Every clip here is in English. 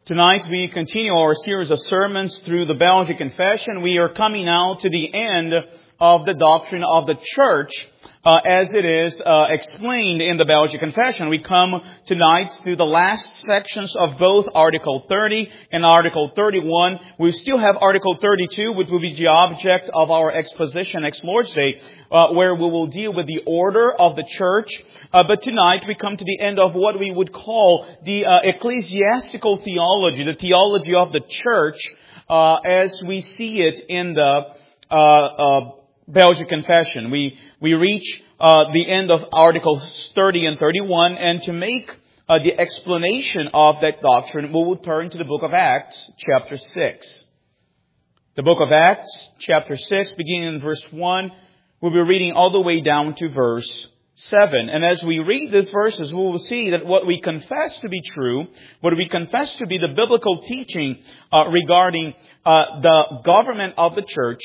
Tonight we continue our series of sermons through the Belgian Confession. We are coming now to the end of the doctrine of the church as it is explained in the Belgian Confession. We come tonight to the last sections of both Article 30 and Article 31. We still have Article 32, which will be the object of our exposition next Lord's Day, where we will deal with the order of the church. But tonight we come to the end of what we would call the ecclesiastical theology, the theology of the church, as we see it in the Belgian Confession. We reach the end of Articles 30 and 31, and to make the explanation of that doctrine, we will turn to the book of Acts, chapter 6. The book of Acts, chapter 6, beginning in verse 1, we'll be reading all the way down to verse 7. And as we read these verses, we will see that what we confess to be true, what we confess to be the biblical teaching regarding the government of the church,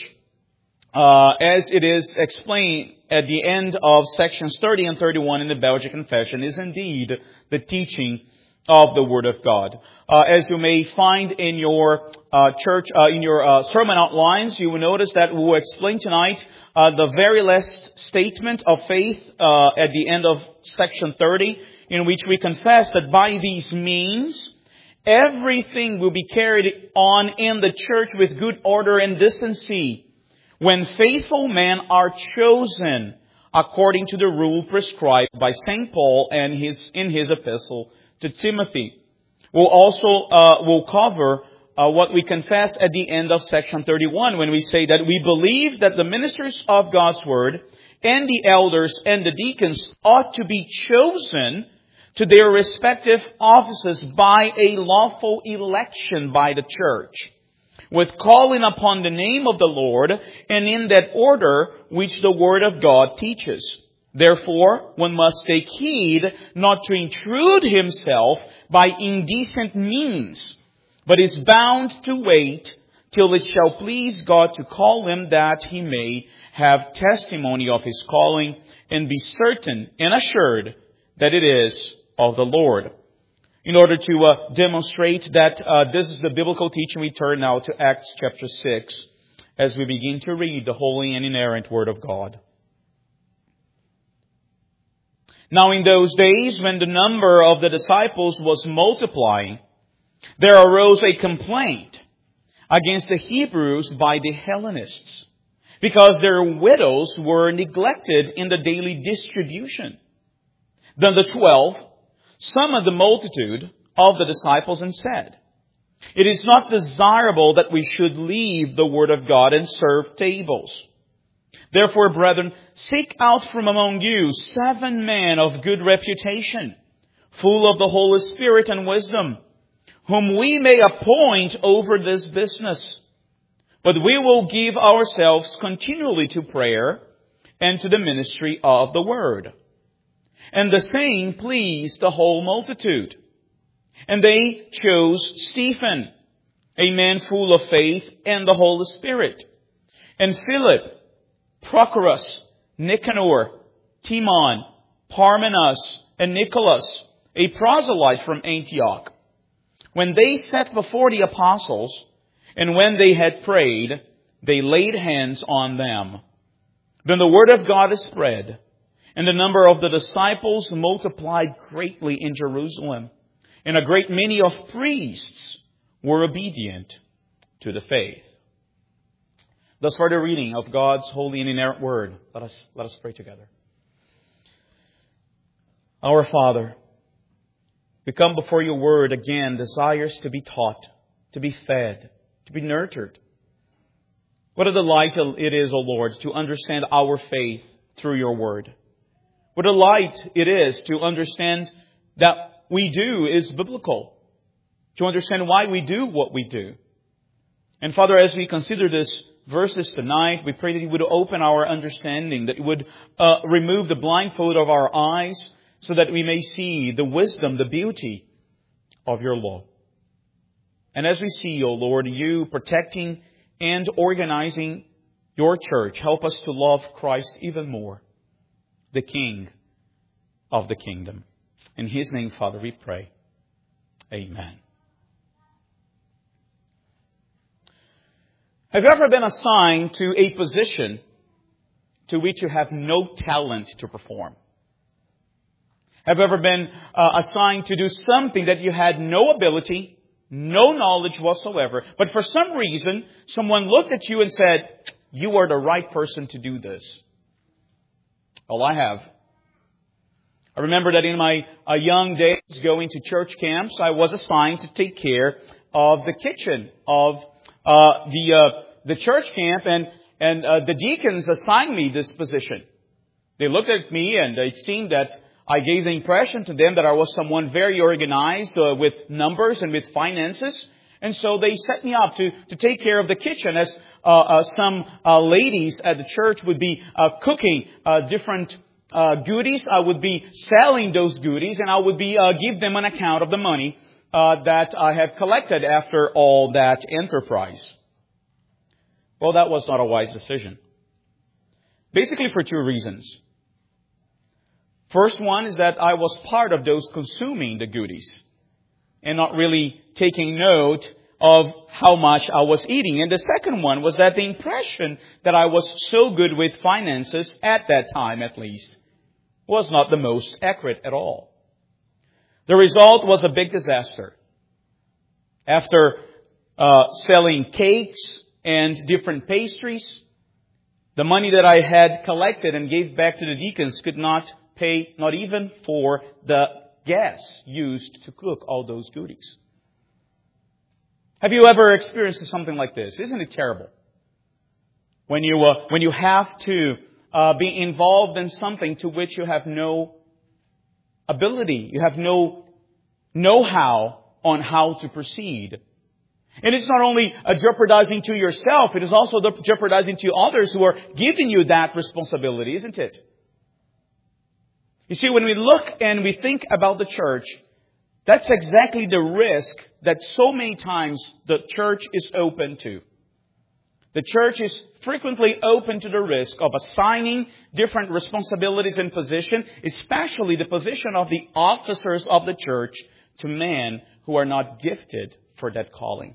as it is explained at the end of sections 30 and 31 in the Belgian Confession, is indeed the teaching of the Word of God. As you may find in your sermon outlines, you will notice that we will explain tonight the very last statement of faith at the end of section 30, in which we confess that by these means, everything will be carried on in the church with good order and decency, when faithful men are chosen according to the rule prescribed by St. Paul and in his epistle to Timothy. We'll also cover what we confess at the end of section 31, when we say that we believe that the ministers of God's Word and the elders and the deacons ought to be chosen to their respective offices by a lawful election by the church, with calling upon the name of the Lord, and in that order which the Word of God teaches. Therefore, one must take heed not to intrude himself by indecent means, but is bound to wait till it shall please God to call him, that he may have testimony of his calling, and be certain and assured that it is of the Lord. In order to demonstrate that this is the biblical teaching, we turn now to Acts chapter 6 as we begin to read the holy and inerrant Word of God. Now in those days, when the number of the disciples was multiplying, there arose a complaint against the Hebrews by the Hellenists, because their widows were neglected in the daily distribution. Then the 12 summoned the multitude of the disciples and said, "It is not desirable that we should leave the Word of God and serve tables. Therefore, brethren, seek out from among you 7 men of good reputation, full of the Holy Spirit and wisdom, whom we may appoint over this business. But we will give ourselves continually to prayer and to the ministry of the Word." And the saying pleased the whole multitude. And they chose Stephen, a man full of faith and the Holy Spirit, and Philip, Prochorus, Nicanor, Timon, Parmenas, and Nicholas, a proselyte from Antioch. When they sat before the apostles, and when they had prayed, they laid hands on them. Then the word of God spread, and the number of the disciples multiplied greatly in Jerusalem, and a great many of priests were obedient to the faith. Thus far the reading of God's holy and inerrant Word. Let us pray together. Our Father, we come before your Word again, desires to be taught, to be fed, to be nurtured. What a delight it is, O Lord, to understand our faith through your Word. What a delight it is to understand that we do is biblical, to understand why we do what we do. And Father, as we consider these verses tonight, we pray that you would open our understanding, that you would remove the blindfold of our eyes, so that we may see the wisdom, the beauty of your law. And as we see, O Lord, you protecting and organizing your church, help us to love Christ even more, the King of the kingdom. In His name, Father, we pray. Amen. Have you ever been assigned to a position to which you have no talent to perform? Have you ever been assigned to do something that you had no ability, no knowledge whatsoever, but for some reason, someone looked at you and said, you are the right person to do this? Well, I have. I remember that in my young days going to church camps, I was assigned to take care of the kitchen of the church camp, and the deacons assigned me this position. They looked at me, and it seemed that I gave the impression to them that I was someone very organized with numbers and with finances. And so they set me up to take care of the kitchen, as some ladies at the church would be cooking different goodies. I would be selling those goodies, and I would be give them an account of the money that I have collected after all that enterprise. Well, that was not a wise decision. Basically for two reasons. First one is that I was part of those consuming the goodies and not really taking note of how much I was eating. And the second one was that the impression that I was so good with finances, at that time at least, was not the most accurate at all. The result was a big disaster. After selling cakes and different pastries, the money that I had collected and gave back to the deacons could not pay, not even for the gas used to cook all those goodies. Have you ever experienced something like this? Isn't it terrible? When you have to be involved in something to which you have no ability, you have no know-how on how to proceed. And it's not only jeopardizing to yourself, it is also jeopardizing to others who are giving you that responsibility, isn't it? You see, when we look and we think about the church, that's exactly the risk that so many times the church is open to. The church is frequently open to the risk of assigning different responsibilities and position, especially the position of the officers of the church, to men who are not gifted for that calling.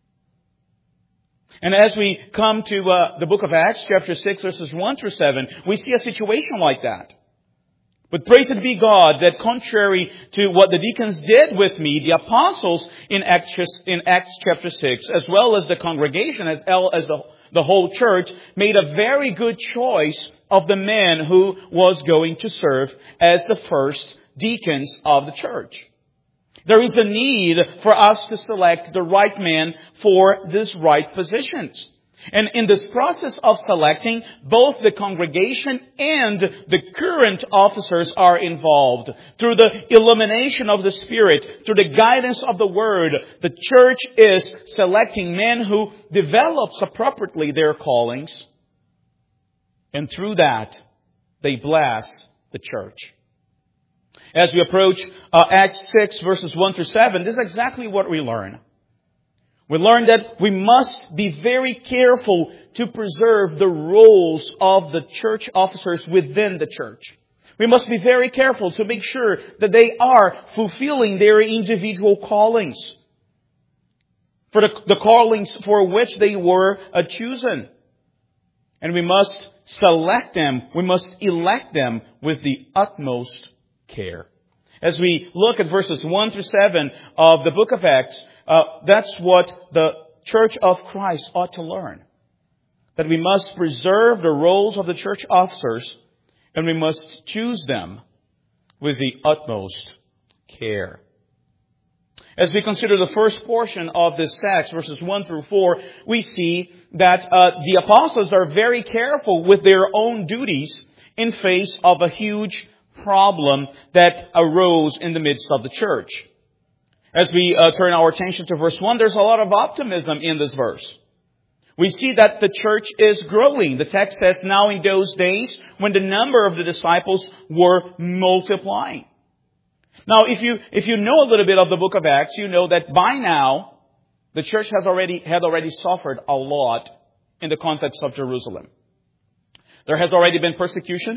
And as we come to the book of Acts, chapter 6, verses 1 through 7, we see a situation like that. But praised be God that contrary to what the deacons did with me, the apostles in Acts chapter 6, as well as the congregation, as well as the whole church, made a very good choice of the man who was going to serve as the first deacons of the church. There is a need for us to select the right man for these right positions. And in this process of selecting, both the congregation and the current officers are involved. Through the illumination of the Spirit, through the guidance of the Word, the church is selecting men who develops appropriately their callings. And through that, they bless the church. As we approach Acts 6, verses 1 through 7, this is exactly what we learn. We learn that we must be very careful to preserve the roles of the church officers within the church. We must be very careful to make sure that they are fulfilling their individual callings, for the callings for which they were chosen. And we must select them, we must elect them with the utmost care. As we look at verses 1 through 7 of the book of Acts, that's what the church of Christ ought to learn. That we must preserve the roles of the church officers, and we must choose them with the utmost care. As we consider the first portion of this text, verses 1 through 4, we see that the apostles are very careful with their own duties in face of a huge problem that arose in the midst of the church. As we turn our attention to verse 1, there's a lot of optimism in this verse. We see that the church is growing. The text says, now in those days when the number of the disciples were multiplying. Now, if you know a little bit of the book of Acts, you know that by now the church had already suffered a lot in the context of Jerusalem. There has already been persecution.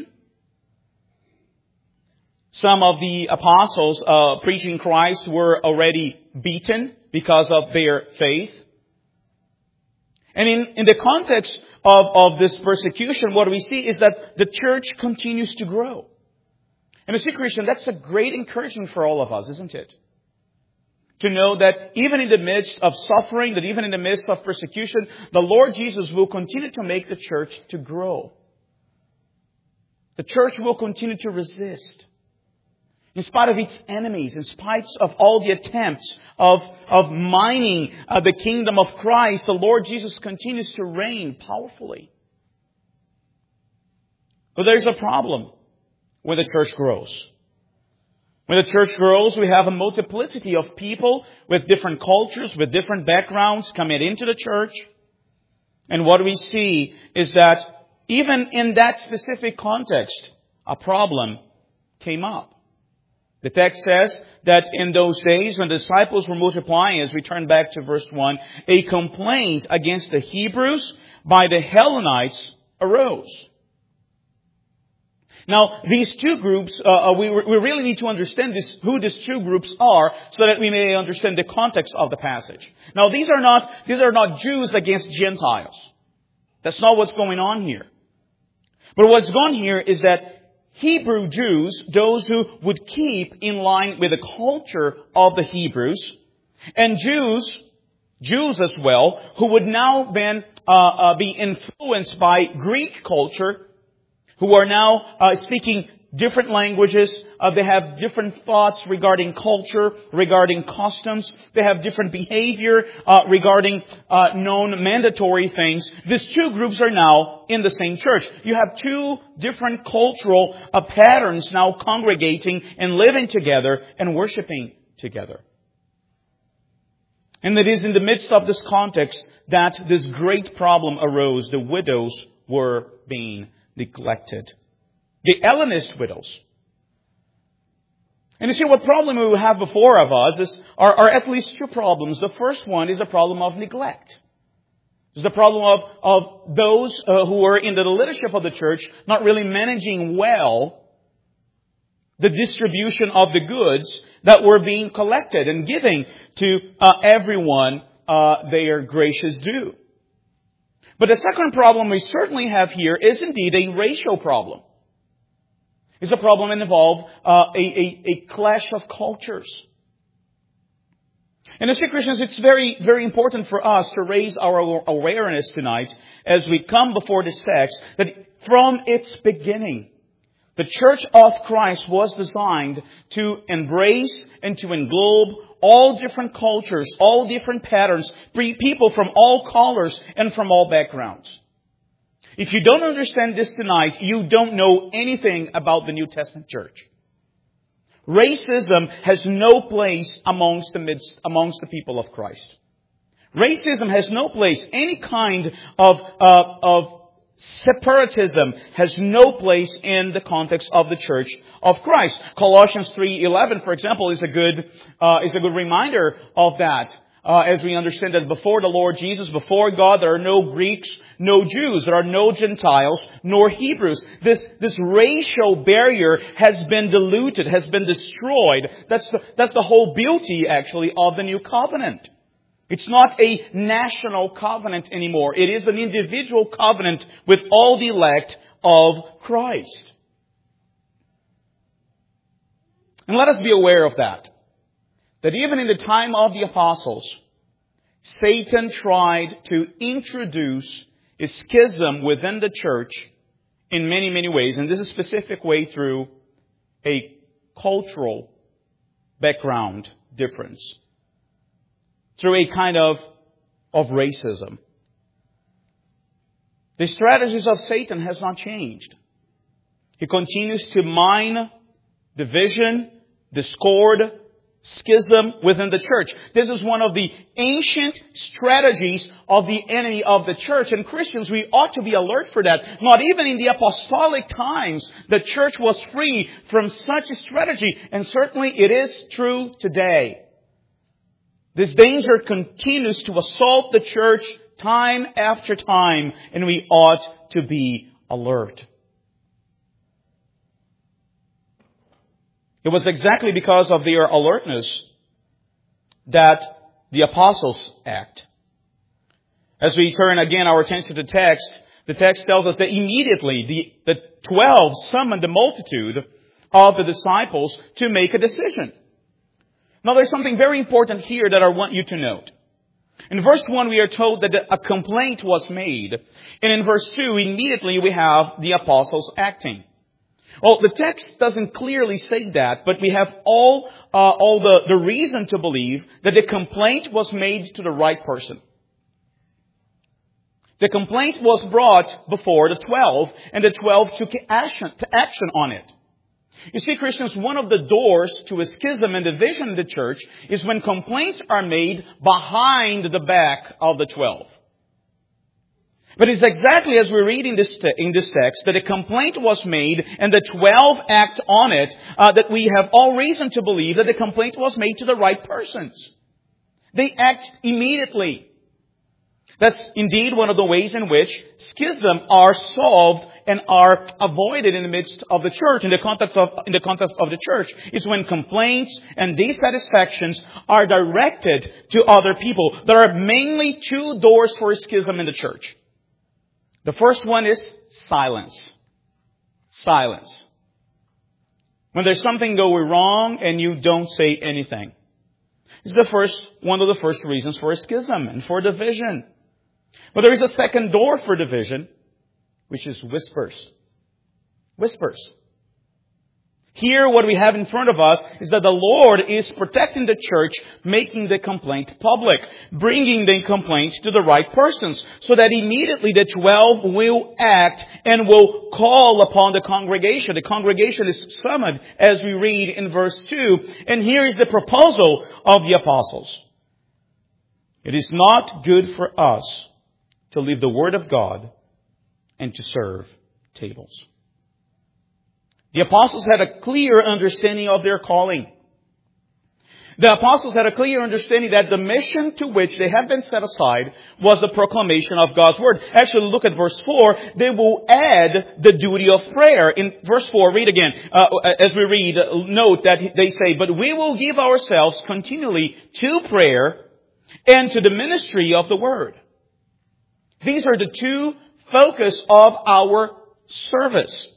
Some of the apostles preaching Christ were already beaten because of their faith. And in the context of this persecution, what we see is that the church continues to grow. And you see, Christian, that's a great encouragement for all of us, isn't it? To know that even in the midst of suffering, that even in the midst of persecution, the Lord Jesus will continue to make the church to grow. The church will continue to resist. In spite of its enemies, in spite of all the attempts of mining the kingdom of Christ, the Lord Jesus continues to reign powerfully. But there's a problem when the church grows. When the church grows, we have a multiplicity of people with different cultures, with different backgrounds coming into the church. And what we see is that even in that specific context, a problem came up. The text says that in those days when the disciples were multiplying, as we turn back to verse 1, a complaint against the Hebrews by the Hellenites arose. Now, these two groups, we really need to understand who these two groups are so that we may understand the context of the passage. Now, these are not Jews against Gentiles. That's not what's going on here. But what's going on here is that Hebrew Jews, those who would keep in line with the culture of the Hebrews, and Jews as well, who would now then be influenced by Greek culture, who are now speaking different languages. They have different thoughts regarding culture, regarding customs. They have different behavior regarding known mandatory things. These two groups are now in the same church. You have two different cultural patterns now congregating and living together and worshiping together. And it is in the midst of this context that this great problem arose. The widows were being neglected. The Hellenist widows. And you see, what problem we have before of us are at least two problems. The first one is a problem of neglect. It's the problem of those who are in the leadership of the church not really managing well the distribution of the goods that were being collected and giving to everyone their gracious due. But the second problem we certainly have here is indeed a racial problem. It's a problem that involves a clash of cultures. And as Christians, it's very, very important for us to raise our awareness tonight as we come before this text that from its beginning, the Church of Christ was designed to embrace and to englobe all different cultures, all different patterns, people from all colors and from all backgrounds. If you don't understand this tonight, you don't know anything about the New Testament church. Racism has no place amongst the people of Christ. Racism has no place. Any kind of separatism has no place in the context of the Church of Christ. Colossians 3:11, for example, is a good reminder of that. As we understand that before the Lord Jesus, before God, there are no Greeks, no Jews, there are no Gentiles, nor Hebrews. This racial barrier has been diluted, has been destroyed. That's the whole beauty, actually, of the new covenant. It's not a national covenant anymore. It is an individual covenant with all the elect of Christ. And let us be aware of that. That even in the time of the apostles, Satan tried to introduce a schism within the church in many, many ways. And this is a specific way through a cultural background difference. Through a kind of racism. The strategies of Satan has not changed. He continues to mine division, discord, schism within the church. This is one of the ancient strategies of the enemy of the church. And Christians, we ought to be alert for that. Not even in the apostolic times, the church was free from such a strategy. And certainly it is true today. This danger continues to assault the church time after time, and we ought to be alert. It was exactly because of their alertness that the apostles act. As we turn again our attention to the text tells us that immediately the 12 summoned the multitude of the disciples to make a decision. Now there's something very important here that I want you to note. In verse 1 we are told that a complaint was made. And in verse 2 immediately we have the apostles acting. Well, the text doesn't clearly say that, but we have all the reason to believe that the complaint was made to the right person. The complaint was brought before the 12, and the 12 took action on it. You see, Christians, one of the doors to a schism and division in the church is when complaints are made behind the back of the 12. But it's exactly as we read in this text that a complaint was made and the 12 act on it, that we have all reason to believe that the complaint was made to the right persons. They act immediately. That's indeed one of the ways in which schisms are solved and are avoided in the midst of the church, in the context of the church, is when complaints and dissatisfactions are directed to other people. There are mainly two doors for a schism in the church. The first one is silence. Silence. When there's something going wrong and you don't say anything. This is one of the first reasons for a schism and for division. But there is a second door for division, which is whispers. Whispers. Here, what we have in front of us is that the Lord is protecting the church, making the complaint public, bringing the complaint to the right persons, so that immediately the 12 will act and will call upon the congregation. The congregation is summoned, as we read in verse 2. And here is the proposal of the apostles. It is not good for us to leave the Word of God and to serve tables. The apostles had a clear understanding of their calling. The apostles had a clear understanding that the mission to which they have been set aside was the proclamation of God's Word. Actually, look at verse 4. They will add the duty of prayer. In verse 4, read again. As we read, note that they say, "But we will give ourselves continually to prayer and to the ministry of the Word." These are the two focus of our service.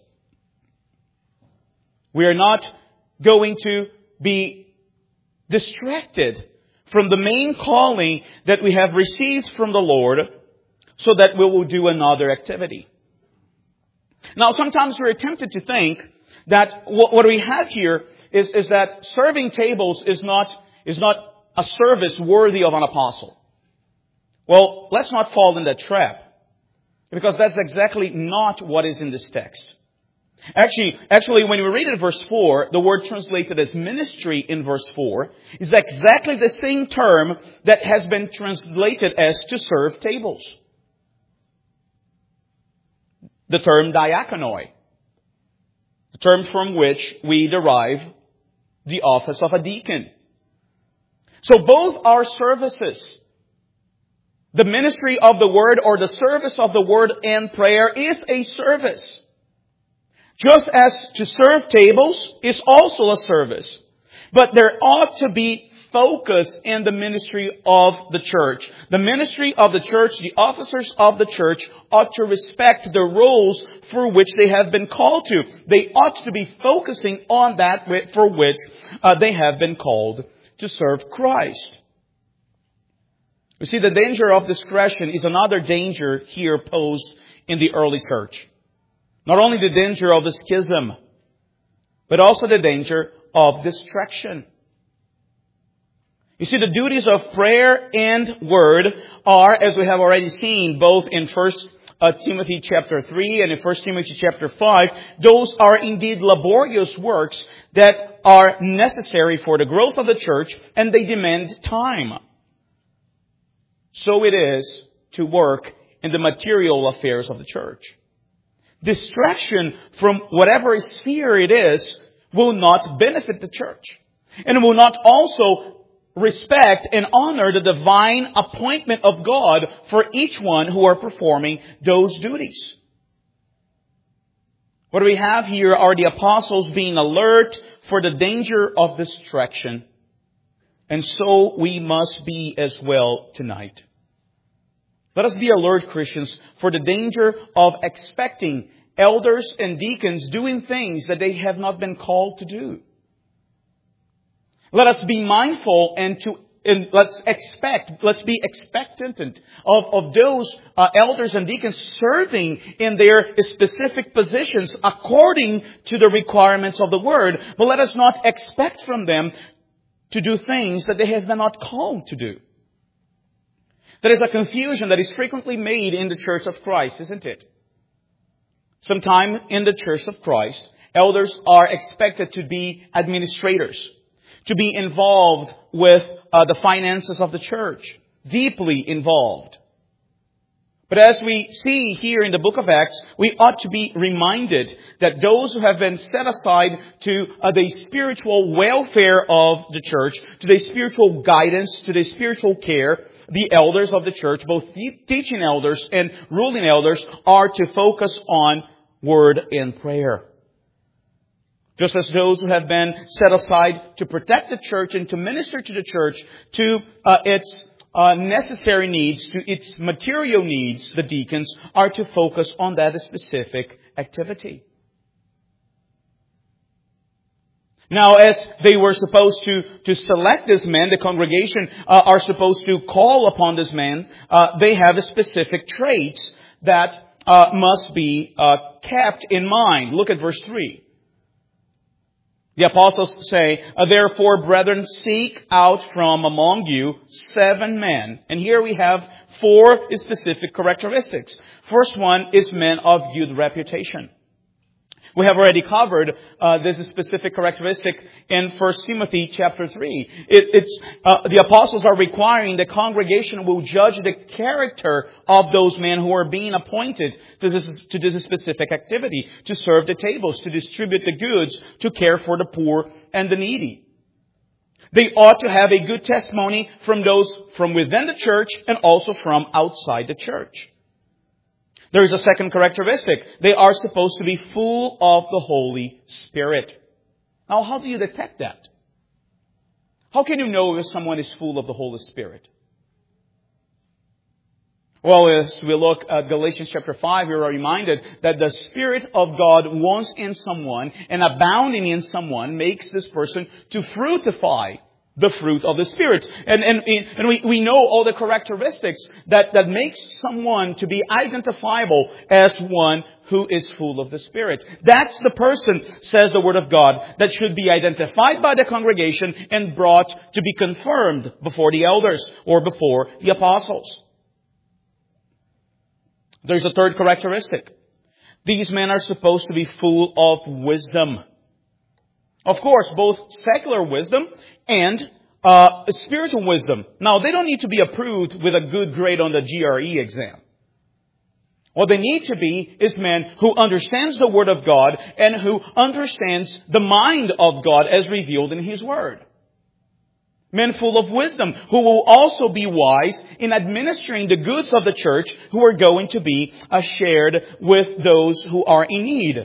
We are not going to be distracted from the main calling that we have received from the Lord so that we will do another activity. Now, sometimes we're tempted to think that what we have here is that serving tables is not a service worthy of an apostle. Well, let's not fall in that trap, because that's exactly not what is in this text. Actually, when we read it in verse 4, the word translated as ministry in verse 4 is exactly the same term that has been translated as to serve tables. The term diakonoi, the term from which we derive the office of a deacon. So both are services. The ministry of the Word or the service of the Word and prayer is a service. Just as to serve tables is also a service. But there ought to be focus in the ministry of the church. The ministry of the church, the officers of the church ought to respect the roles for which they have been called to. They ought to be focusing on that for which they have been called to serve Christ. You see, the danger of discretion is another danger here posed in the early church. Not only the danger of the schism, but also the danger of distraction. You see, the duties of prayer and word are, as we have already seen, both in 1 Timothy chapter 3 and in 1 Timothy chapter 5, those are indeed laborious works that are necessary for the growth of the church, and they demand time. So it is to work in the material affairs of the church. Distraction from whatever sphere it is will not benefit the church. And it will not also respect and honor the divine appointment of God for each one who are performing those duties. What we have here are the apostles being alert for the danger of distraction. And so we must be as well tonight. Let us be alert, Christians, for the danger of expecting elders and deacons doing things that they have not been called to do. Let us be mindful and let's be expectant of those elders and deacons serving in their specific positions according to the requirements of the Word. But let us not expect from them to do things that they have been not called to do. There is a confusion that is frequently made in the Church of Christ, isn't it? Sometime in the Church of Christ, elders are expected to be administrators, to be involved with the finances of the church, deeply involved. But as we see here in the book of Acts, we ought to be reminded that those who have been set aside to the spiritual welfare of the church, to the spiritual guidance, to the spiritual care, the elders of the church, both teaching elders and ruling elders, are to focus on word and prayer. Just as those who have been set aside to protect the church and to minister to the church, to its necessary needs, to its material needs, the deacons are to focus on that specific activity. Now, as they were supposed to select this man, the congregation are supposed to call upon this man. They have specific traits that must be kept in mind. Look at verse 3. The apostles say, "Therefore, brethren, seek out from among you 7 men." And here we have 4 specific characteristics. First one is men of good reputation. We have already covered this specific characteristic in 1 Timothy chapter 3. The apostles are requiring the congregation will judge the character of those men who are being appointed to this specific activity, to serve the tables, to distribute the goods, to care for the poor and the needy. They ought to have a good testimony from those from within the church and also from outside the church. There is a second characteristic. They are supposed to be full of the Holy Spirit. Now, how do you detect that? How can you know if someone is full of the Holy Spirit? Well, as we look at Galatians chapter 5, we are reminded that the Spirit of God wants in someone and abounding in someone makes this person to fructify the fruit of the Spirit. And we know all the characteristics that makes someone to be identifiable as one who is full of the Spirit. That's the person, says the Word of God, that should be identified by the congregation and brought to be confirmed before the elders or before the apostles. There's a third characteristic. These men are supposed to be full of wisdom. Of course, both secular wisdom and spiritual wisdom. Now, they don't need to be approved with a good grade on the GRE exam. What they need to be is men who understands the Word of God and who understands the mind of God as revealed in His Word. Men full of wisdom who will also be wise in administering the goods of the church who are going to be shared with those who are in need.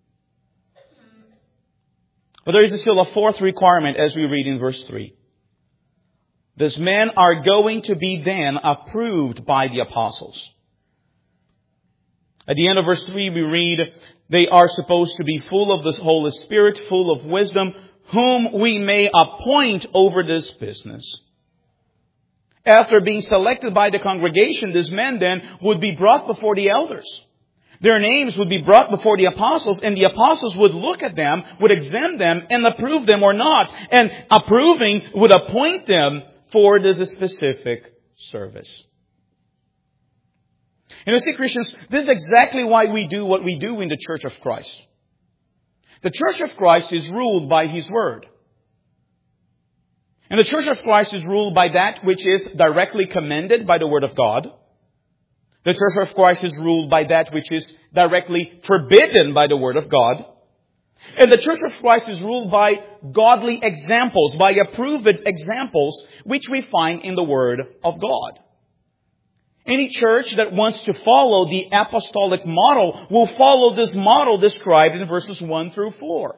But there is still a fourth requirement as we read in verse 3. These men are going to be then approved by the apostles. At the end of verse 3 we read, they are supposed to be full of the Holy Spirit, full of wisdom, whom we may appoint over this business. After being selected by the congregation, these men then would be brought before the elders. Their names would be brought before the apostles, and the apostles would look at them, would examine them, and approve them or not. And approving would appoint them for this specific service. And you see, Christians, this is exactly why we do what we do in the Church of Christ. The Church of Christ is ruled by His Word. And the Church of Christ is ruled by that which is directly commanded by the Word of God. The Church of Christ is ruled by that which is directly forbidden by the Word of God. And the Church of Christ is ruled by godly examples, by approved examples, which we find in the Word of God. Any church that wants to follow the apostolic model will follow this model described in verses 1 through 4.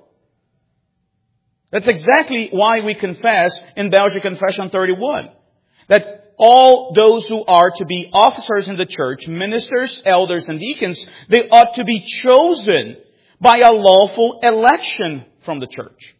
That's exactly why we confess in Belgian Confession 31 that all those who are to be officers in the church, ministers, elders, and deacons, they ought to be chosen by a lawful election from the church.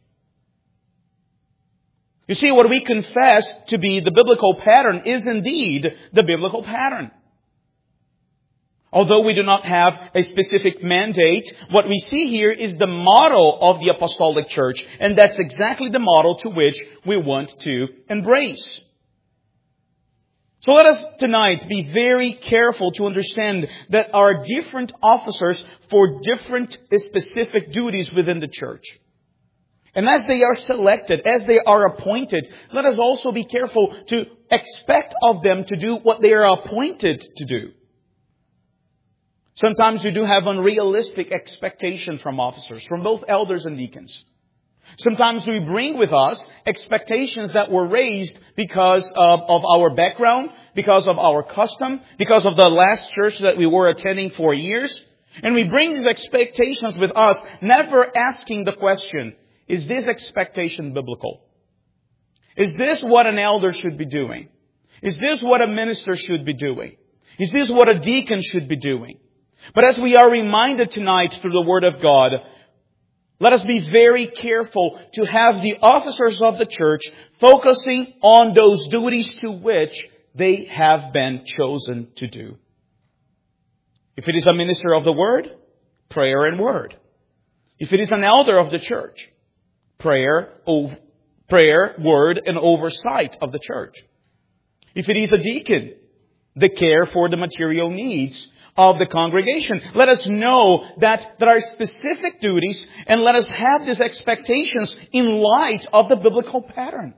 You see, what we confess to be the biblical pattern is indeed the biblical pattern. Although we do not have a specific mandate, what we see here is the model of the apostolic church, and that's exactly the model to which we want to embrace. So let us tonight be very careful to understand that there are different officers for different specific duties within the church. And as they are selected, as they are appointed, let us also be careful to expect of them to do what they are appointed to do. Sometimes we do have unrealistic expectations from officers, from both elders and deacons. Sometimes we bring with us expectations that were raised because of our background, because of our custom, because of the last church that we were attending for years. And we bring these expectations with us, never asking the question, is this expectation biblical? Is this what an elder should be doing? Is this what a minister should be doing? Is this what a deacon should be doing? But as we are reminded tonight through the Word of God, let us be very careful to have the officers of the church focusing on those duties to which they have been chosen to do. If it is a minister of the Word, prayer and word. If it is an elder of the church, prayer, word, and oversight of the church. If it is a deacon, the care for the material needs of the congregation. Let us know that there are specific duties, and let us have these expectations in light of the biblical pattern.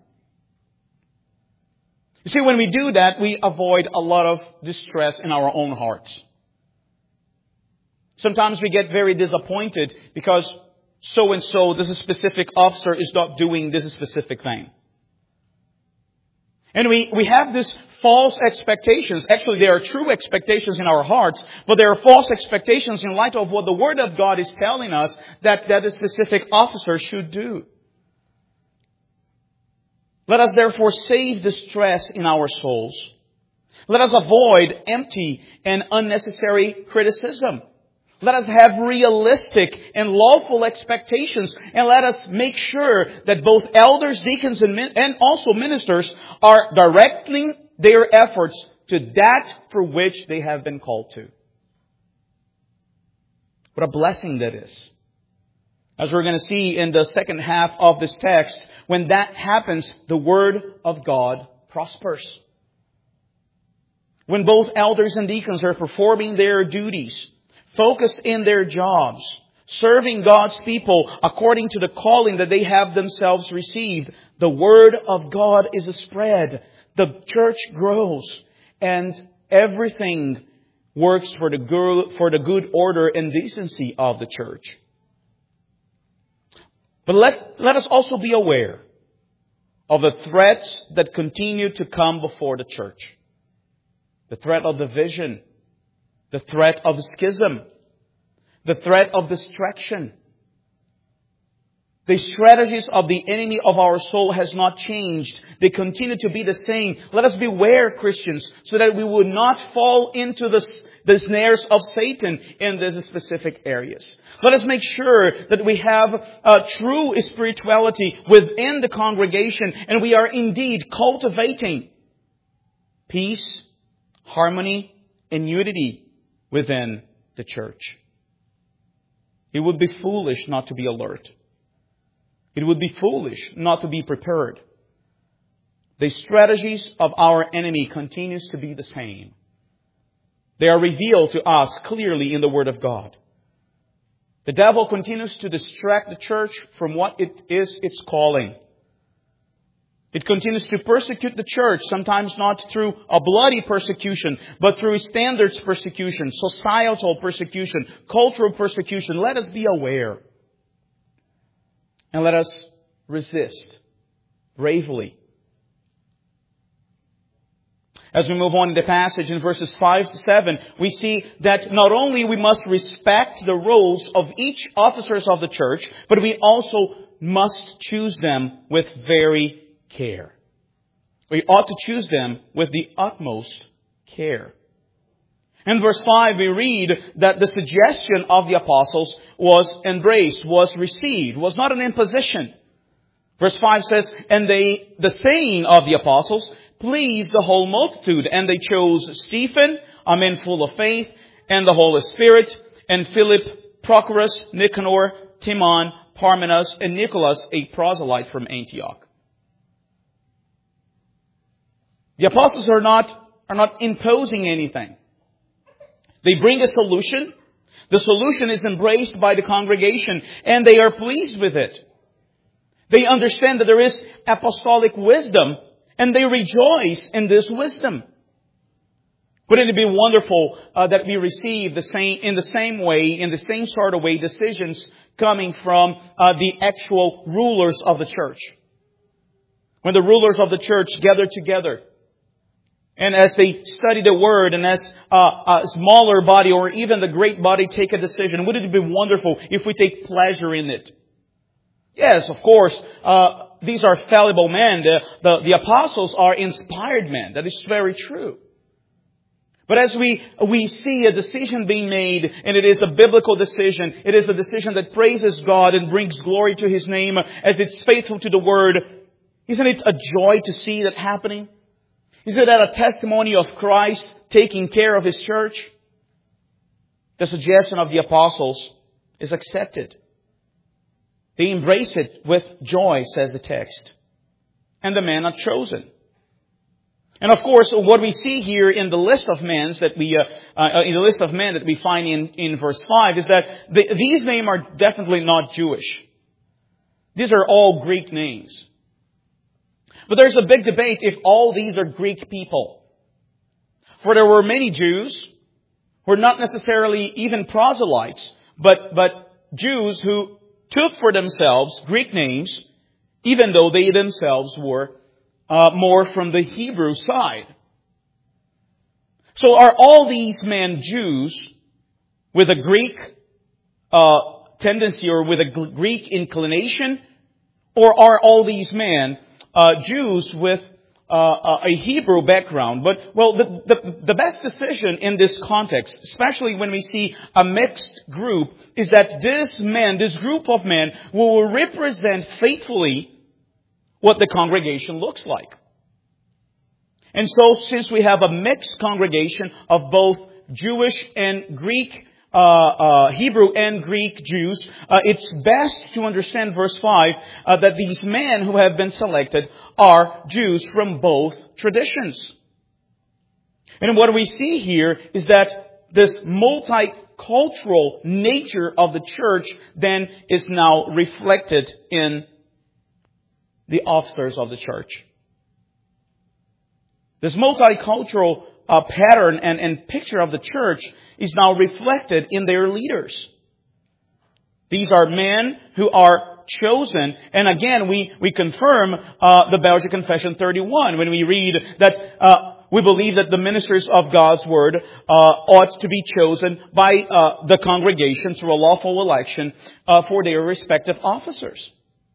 You see, when we do that, we avoid a lot of distress in our own hearts. Sometimes we get very disappointed because so-and-so, this specific officer is not doing this specific thing. And we have these false expectations. Actually, there are true expectations in our hearts, but there are false expectations in light of what the Word of God is telling us that a specific officer should do. Let us therefore save the stress in our souls. Let us avoid empty and unnecessary criticism. Let us have realistic and lawful expectations, and let us make sure that both elders, deacons, and also ministers are directing their efforts to that for which they have been called to. What a blessing that is. As we're going to see in the second half of this text, when that happens, the Word of God prospers. When both elders and deacons are performing their duties, focused in their jobs, serving God's people according to the calling that they have themselves received, the Word of God is spread, the church grows, and everything works for the good order and decency of the church. But let us also be aware of the threats that continue to come before the church. The threat of division, the threat of schism, the threat of distraction. The strategies of the enemy of our soul has not changed. They continue to be the same. Let us beware, Christians, so that we would not fall into the snares of Satan in these specific areas. Let us make sure that we have true spirituality within the congregation, and we are indeed cultivating peace, harmony, and unity within the church. It would be foolish not to be alert. It would be foolish not to be prepared. The strategies of our enemy continues to be the same. They are revealed to us clearly in the Word of God. The devil continues to distract the church from what it is its calling. It continues to persecute the church, sometimes not through a bloody persecution, but through standards persecution, societal persecution, cultural persecution. Let us be aware. And let us resist bravely. As we move on in the passage in verses 5 to 7, we see that not only we must respect the roles of each officers of the church, but we also must choose them with very care. We ought to choose them with the utmost care. In verse 5, we read that the suggestion of the apostles was embraced, was received, was not an imposition. Verse 5 says, and the saying of the apostles pleased the whole multitude, and they chose Stephen, a man full of faith, and the Holy Spirit, and Philip, Prochorus, Nicanor, Timon, Parmenas, and Nicholas, a proselyte from Antioch. The apostles are not imposing anything. They bring a solution. The solution is embraced by the congregation, and they are pleased with it. They understand that there is apostolic wisdom, and they rejoice in this wisdom. Wouldn't it be wonderful that we receive in the same sort of way, decisions coming from the actual rulers of the church? When the rulers of the church gather together, and as they study the Word, and as a smaller body or even the great body take a decision, wouldn't it be wonderful if we take pleasure in it? Yes, of course, these are fallible men. The apostles are inspired men. That is very true. But as we see a decision being made, and it is a biblical decision, it is a decision that praises God and brings glory to His name as it's faithful to the Word, isn't it a joy to see that happening? Isn't that a testimony of Christ taking care of His church? The suggestion of the apostles is accepted. They embrace it with joy, says the text. And the men are chosen. And of course, what we see here in the list of men that we find in verse 5 is that these names are definitely not Jewish. These are all Greek names. But there's a big debate if all these are Greek people. For there were many Jews who were not necessarily even proselytes, but Jews who took for themselves Greek names, even though they themselves were more from the Hebrew side. So are all these men Jews with a Greek tendency or with a Greek inclination? Or are all these men Jews with a Hebrew background? But, the best decision in this context, especially when we see a mixed group, is that this group of men will represent faithfully what the congregation looks like. And so, since we have a mixed congregation of both Jewish and Greek, Hebrew and Greek Jews, it's best to understand verse 5 that these men who have been selected are Jews from both traditions. And what we see here is that this multicultural nature of the church then is now reflected in the officers of the church. This multicultural pattern and picture of the church is now reflected in their leaders. These are men who are chosen. And again, we confirm the Belgic Confession 31 when we read that we believe that the ministers of God's Word ought to be chosen by the congregation through a lawful election for their respective officers.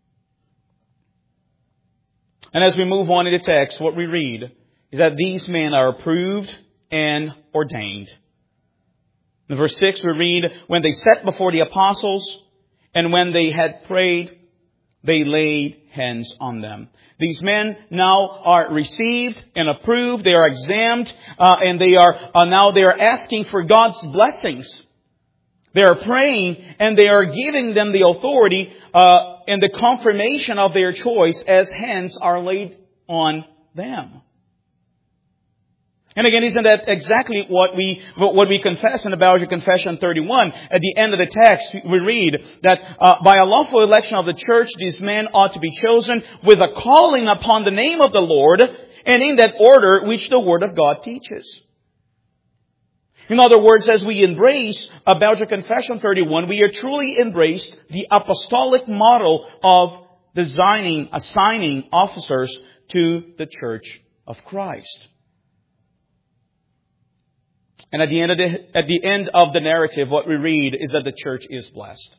And as we move on in the text, what we read is that these men are approved and ordained. In verse 6 we read, when they sat before the apostles, and when they had prayed, they laid hands on them. These men now are received and approved. They are examined, and they are asking for God's blessings. They are praying, and they are giving them the authority and the confirmation of their choice as hands are laid on them. And again, isn't that exactly what we confess in the Belgic Confession 31? At the end of the text, we read that by a lawful election of the church, these men ought to be chosen with a calling upon the name of the Lord, and in that order which the Word of God teaches. In other words, as we embrace a Belgic Confession 31, we are truly embraced the apostolic model of assigning officers to the Church of Christ. And at the end of the narrative, what we read is that the church is blessed.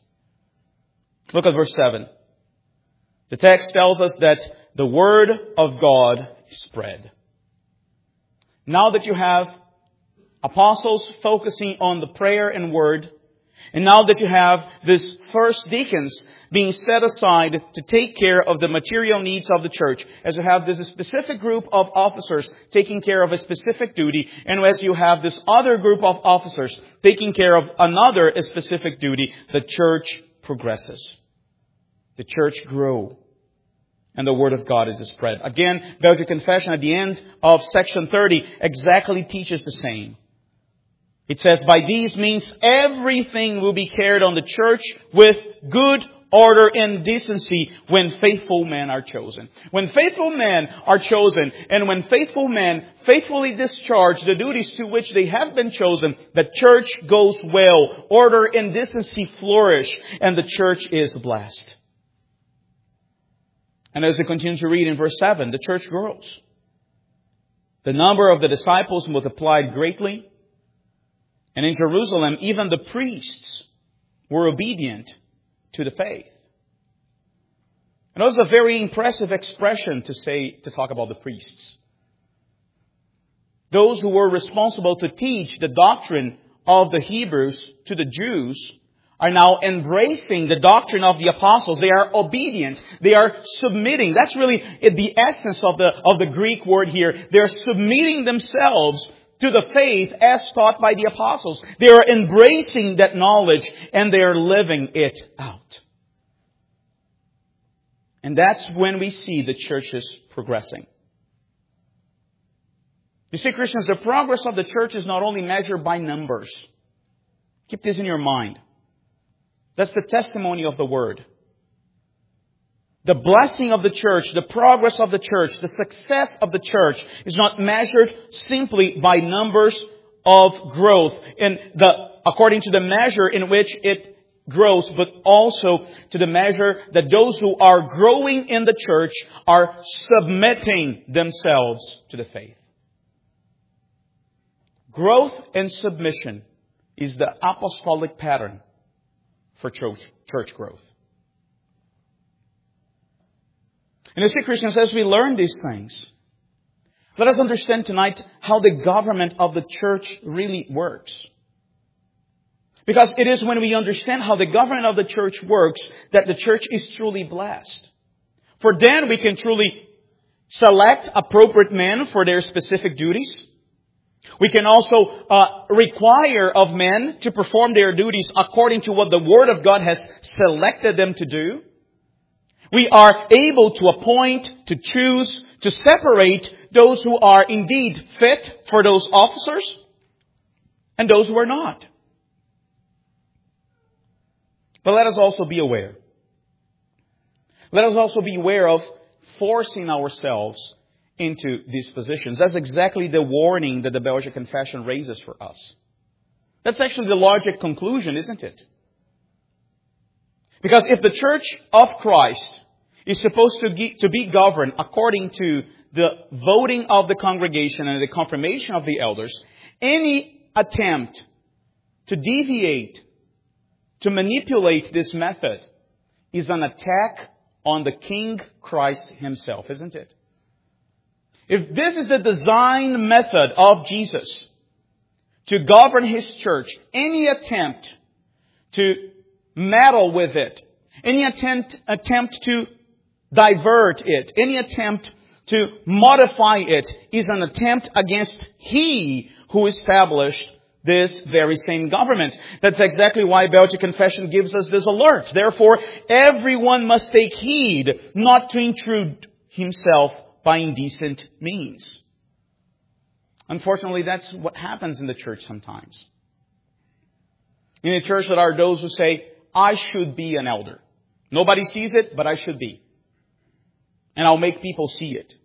Look at verse 7. The text tells us that the Word of God spread. Now that you have apostles focusing on the prayer and word, and now that you have these first deacons being set aside to take care of the material needs of the church, as you have this specific group of officers taking care of a specific duty, and as you have this other group of officers taking care of another specific duty, the church progresses. The church grows. And the Word of God is spread. Again, Belgic Confession at the end of section 30 exactly teaches the same. It says, by these means everything will be carried on the church with good order and decency when faithful men are chosen. When faithful men are chosen, and when faithful men faithfully discharge the duties to which they have been chosen, the church goes well, order and decency flourish, and the church is blessed. And as we continue to read in verse 7, the church grows. The number of the disciples multiplied greatly. And in Jerusalem, even the priests were obedient to the faith. And that was a very impressive expression to talk about the priests. Those who were responsible to teach the doctrine of the Hebrews to the Jews are now embracing the doctrine of the apostles. They are obedient. They are submitting. That's really the essence of the Greek word here. They are submitting themselves to the faith as taught by the apostles. They are embracing that knowledge and they are living it out. And that's when we see the churches progressing. You see, Christians, the progress of the church is not only measured by numbers. Keep this in your mind. That's the testimony of the Word. The blessing of the church, the progress of the church, the success of the church is not measured simply by numbers of growth according to the measure in which it grows, but also to the measure that those who are growing in the church are submitting themselves to the faith. Growth and submission is the apostolic pattern for church growth. And you see, Christians, as we learn these things, let us understand tonight how the government of the church really works. Because it is when we understand how the government of the church works that the church is truly blessed. For then we can truly select appropriate men for their specific duties. We can also require of men to perform their duties according to what the Word of God has selected them to do. We are able to appoint, to choose, to separate those who are indeed fit for those officers and those who are not. But let us also be aware. Let us also be aware of forcing ourselves into these positions. That's exactly the warning that the Belgic Confession raises for us. That's actually the logic conclusion, isn't it? Because if the Church of Christ is supposed to be governed according to the voting of the congregation and the confirmation of the elders, any attempt to deviate, to manipulate this method is an attack on the King Christ Himself, isn't it? If this is the design method of Jesus to govern His church, any attempt to meddle with it, any attempt to divert it, any attempt to modify it is an attempt against He who established this very same government. That's exactly why Belgic Confession gives us this alert. Therefore, everyone must take heed not to intrude himself by indecent means. Unfortunately, that's what happens in the church sometimes. In the church, there are those who say, I should be an elder. Nobody sees it, but I should be. And I'll make people see it.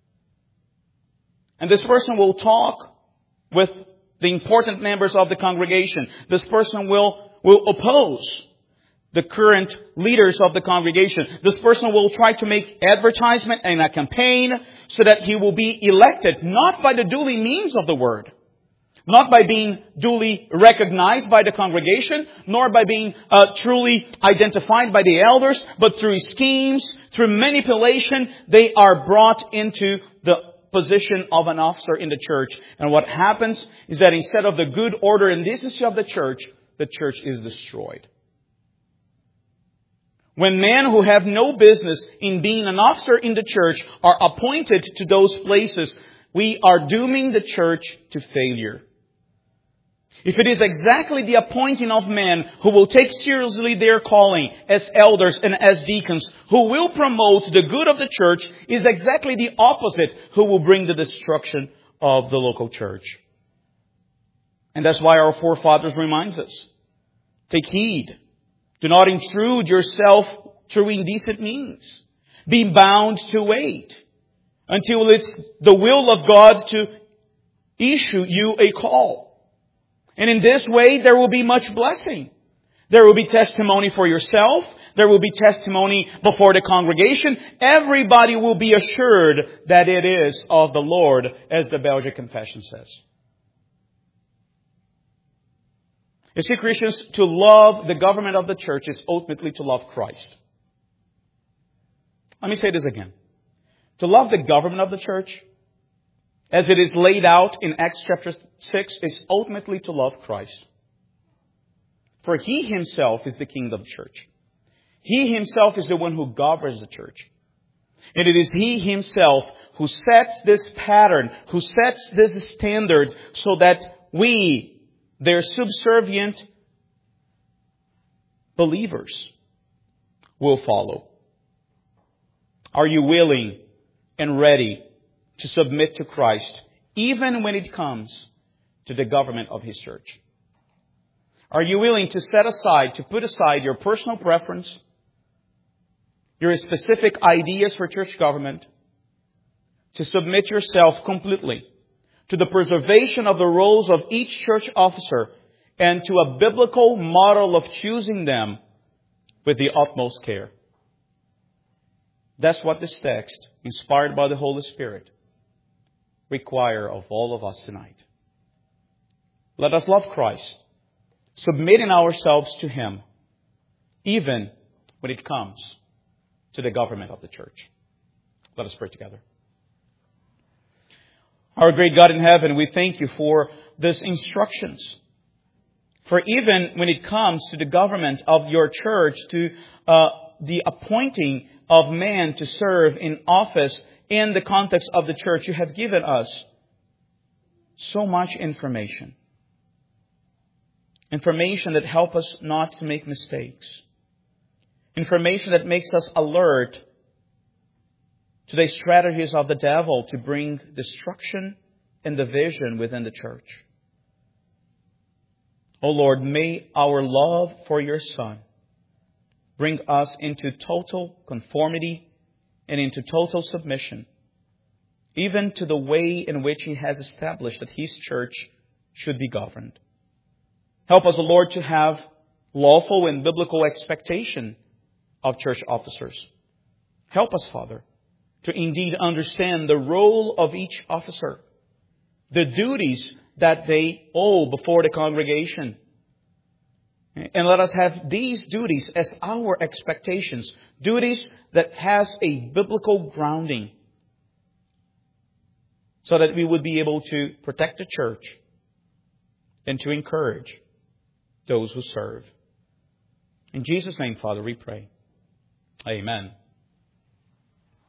And this person will talk with the important members of the congregation. This person will oppose the current leaders of the congregation. This person will try to make advertisement and a campaign so that he will be elected, not by the duly means of the word, not by being duly recognized by the congregation, nor by being truly identified by the elders, but through schemes, through manipulation, they are brought into the position of an officer in the church. And what happens is that instead of the good order and decency of the church is destroyed. When men who have no business in being an officer in the church are appointed to those places, we are dooming the church to failure. If it is exactly the appointing of men who will take seriously their calling as elders and as deacons, who will promote the good of the church, is exactly the opposite who will bring the destruction of the local church. And that's why our forefathers reminds us. Take heed. Do not intrude yourself through indecent means. Be bound to wait until it's the will of God to issue you a call. And in this way, there will be much blessing. There will be testimony for yourself. There will be testimony before the congregation. Everybody will be assured that it is of the Lord, as the Belgic Confession says. You see, Christians, to love the government of the church is ultimately to love Christ. Let me say this again. To love the government of the church, as it is laid out in Acts chapter 6, is ultimately to love Christ. For He Himself is the King of the church. He Himself is the one who governs the church. And it is He Himself who sets this pattern, who sets this standard, so that we, their subservient believers, will follow. Are you willing and ready to submit to Christ, even when it comes to the government of His church? Are you willing to put aside your personal preference, your specific ideas for church government, to submit yourself completely to the preservation of the roles of each church officer and to a biblical model of choosing them with the utmost care? That's what this text, inspired by the Holy Spirit, require of all of us tonight. Let us love Christ, submitting ourselves to Him, even when it comes to the government of the church. Let us pray together. Our great God in heaven, we thank You for these instructions. For even when it comes to the government of Your church, to the appointing of men to serve in office in the context of the church, You have given us so much information. Information that helps us not to make mistakes. Information that makes us alert to the strategies of the devil to bring destruction and division within the church. O Lord, may our love for Your Son bring us into total conformity and into total submission, even to the way in which He has established that His church should be governed. Help us, O Lord, to have lawful and biblical expectation of church officers. Help us, Father, to indeed understand the role of each officer, the duties that they owe before the congregation. And let us have these duties as our expectations, duties that has a biblical grounding, so that we would be able to protect the church and to encourage those who serve. In Jesus' name, Father, we pray. Amen.